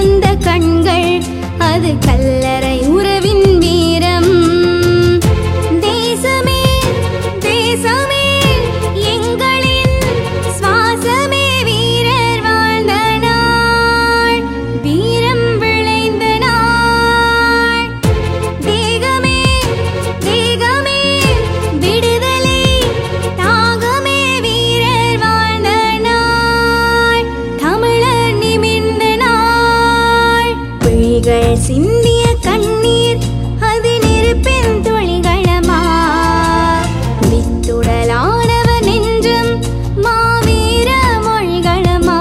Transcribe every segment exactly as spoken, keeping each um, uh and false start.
சுமந்த கண்கள் அது கல்லறை உறவின் வீரம். தேசமே தேசமே எங்களின் சுவாசமே வீரர் வாழ்ந்த நாள் வீரம் விளைந்த நாள். தேகமே தேகமே விடுதலை தாகமே வீரர் வாழ்ந்த நாள் தமிழர் நிமிர்ந்த நாள். விழிகள் சிந்திய கண்ணீர் அது நெருப்பின் துளிகளமா வித்துடலானவர் நெஞ்சம் மாவீர மொழிகளமா.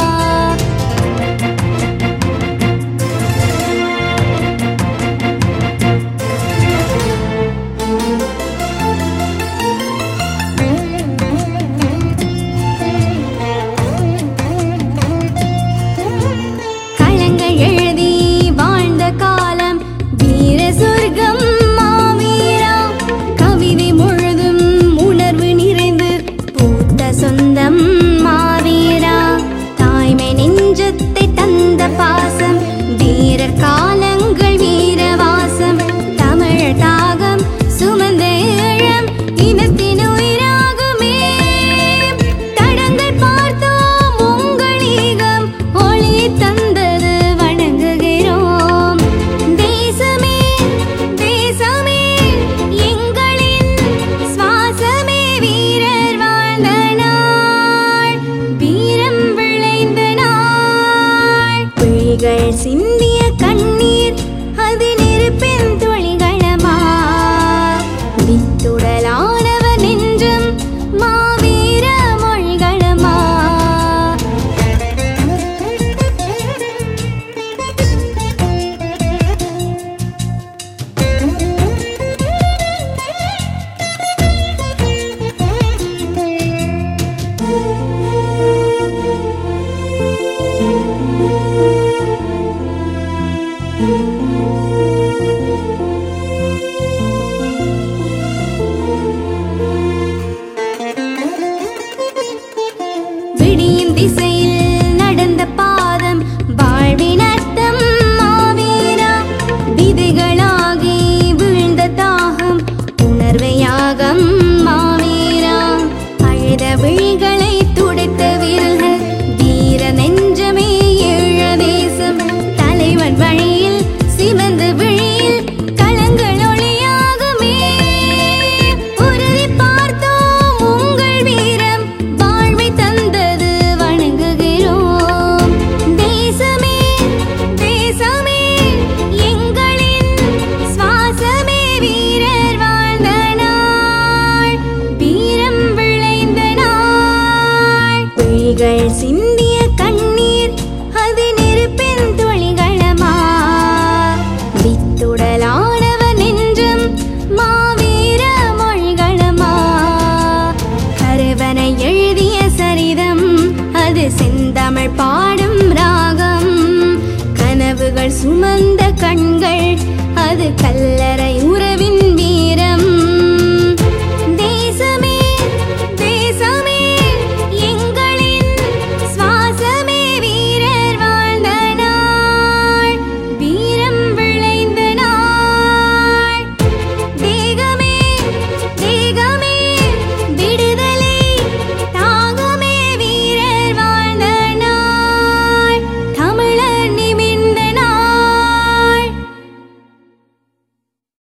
களங்கள் எழுதி வாழ்ந்த காலம் வீர சொர்க்கம் மாவீரா. கவிதை முழுதும் உணர்வு நிறைந்து பூத்த சொந்தம் மாவீரா. தாய்மை நெஞ்சத்தை தந்த பாசம் வீரர் காலங்கள் வீரவாசம். தமிழர் தாகம் சுமந்த ஈழம் இனத்தின் உயிராகுமே. தடங்கள் பார்த்தோம் உங்கள் ஈகம் ஒளி தந்தது வணங்குகிறோம். தேசமே தேசமே எங்களின் சுவாசமே வீரர் வாழ்ந்த நாள் வீரம் விளைந்த நாள். விழிகள் சிந்திய கண்ணீர் அது நெருப்பின் துளிகளமா வித்துடலானவர் நெஞ்சம் மாவீர மொழிகளமா. விடியின் திசையில் நடந்த பாதம் வாழ்வின் அர்த்தம் மாவீரா. விதைகளாகி வீழ்ந்த தாகம் உணர்வையாகம் மாவீரா. அழுத விழிகளை துடைத்த விரல்கள் வீர நெஞ்சமே ஈழ தேசம். தலைவன் வழியில் சிவந்த விழியில் களங்கள் ஒளியாகுமே. உறுதி பார்த்தோம் உங்கள் வீரம் வாழ்வை தந்தது வணங்குகிறோம். தேசமே தேசமே எங்களின் சுவாசமே வீரர் வாழ்ந்த நாள் வீரம் விளைந்த நாள். விழிகள் சிந்திய கண்ணீர் அது நெருப்பின் துளிகளமா வித்துடலானவர் நெஞ்சம் மாவீர மொழிகளமா. கருவனை எழுதிய சரிதம் அது செந்தமிழ் பாடும் ராகம். கனவுகள் சுமந்த கண்கள் அது கல்லறை உறவின்